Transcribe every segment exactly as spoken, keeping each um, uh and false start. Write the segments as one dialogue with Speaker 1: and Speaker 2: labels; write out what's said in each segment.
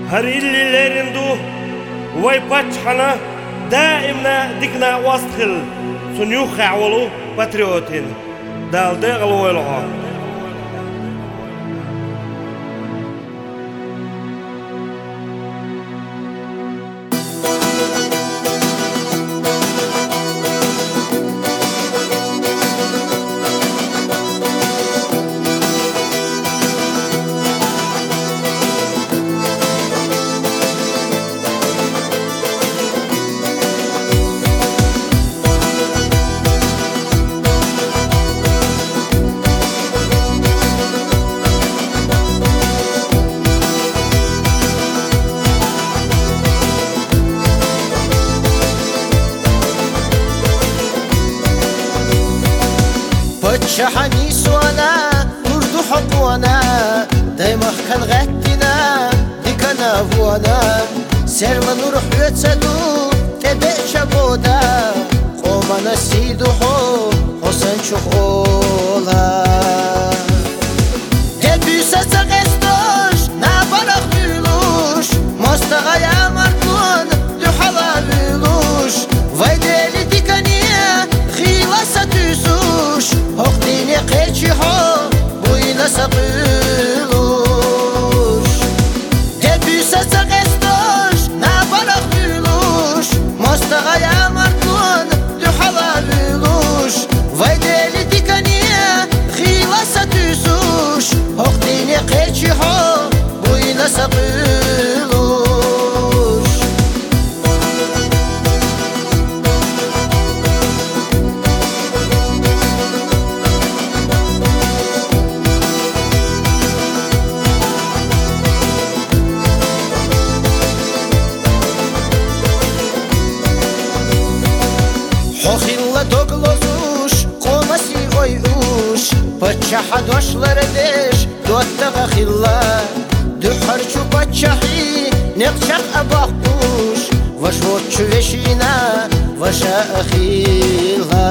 Speaker 1: هريلي ويباتشحنا دائما ديكنا واستخل سنيو خاولو باتريوتين دال دي غلويلغو
Speaker 2: شحني سوانا ورد حقوانا دايما كان غتنا ديكنا فوانا سيرما نروح يتسدو تبع شبودا قومنا سيدو حو حسن شخولا تبيسا سغستوش نابلغ بيلوش مستغايا مركون دو حلاليلوش ويدالي ديكانيا خيلاسا تيسوش هقديني قيتشي حو بوينا سقيلوش تبيسا سغستوش نابلغ بيلوش مستغايا مركون دو حلاليلوش ويدالي ديكانيا خيلاسا تيسوش هقديني قيتشي حو بوينا سقيلوش Хохилла доглозуш, комаси ойуш Бачаха дошлары деш, доттага хилла Духарчу бачахи, неқчақ абахуш Ваш вотчу вешина, ваша ахилла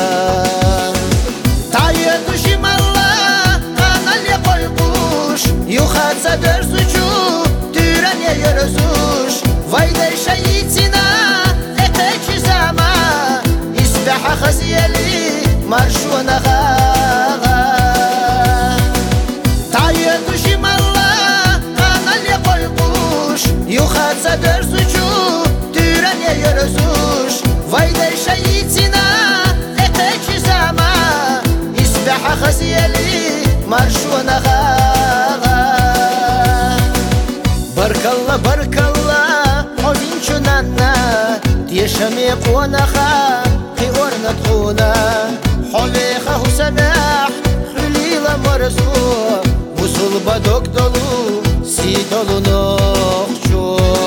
Speaker 2: Тайя души малла, канале койбуш Юхаца дерзучу, тюране ерзуш Вайдай шаитина, экечи зама Isbaha khaziyali marshuna ghaga Tayyadu shimalla kanal yakoyqush Yukhatsa dersuchu tyran yerzush Vayday shayitina etechi zama Isbaha khaziyali marshuna ghaga Barkalla barkalla ovinchu nanna Tiyashami qwanaha ندخونا حليخه سماح خليلا مرزوق وصل بدوك دلو سيدلو نخشو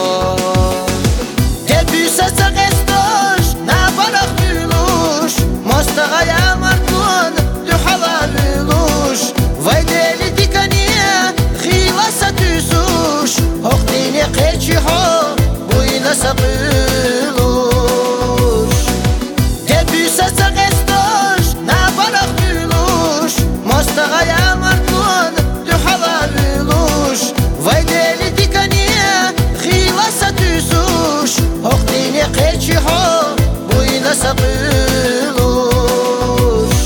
Speaker 2: تبيسا سغستوش نابلغ بيلوش مستغايا مركون دو حلاليلوش ويدالي ديكانيا خيلاسا تيسوش هقديني قيتشي حو بوينا سقيلوش سغستوش نابلغ بيلوش مستغايا مركون دو حلاليلوش ويدالي ديكانيا خيلاسا تيسوش هقديني قيتشي حو بوينا سقيلوش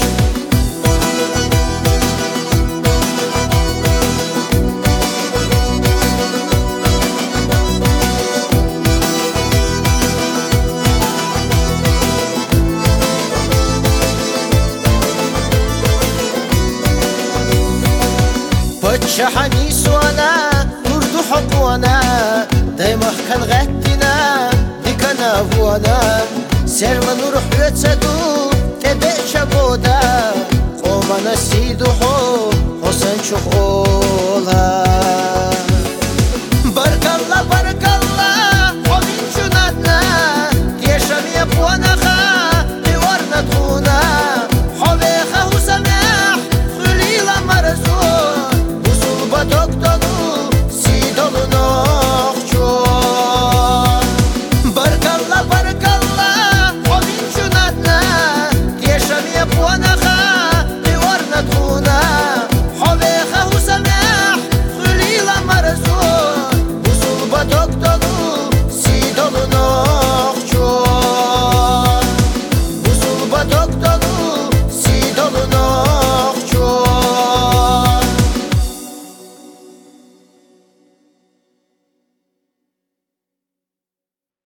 Speaker 2: شحني سوانا ورد حقوانا دايما كان غتنا ديكنا فوانا سيرما نروح يتسدو تبع شبودا قومنا سيدو حو حسن شخولا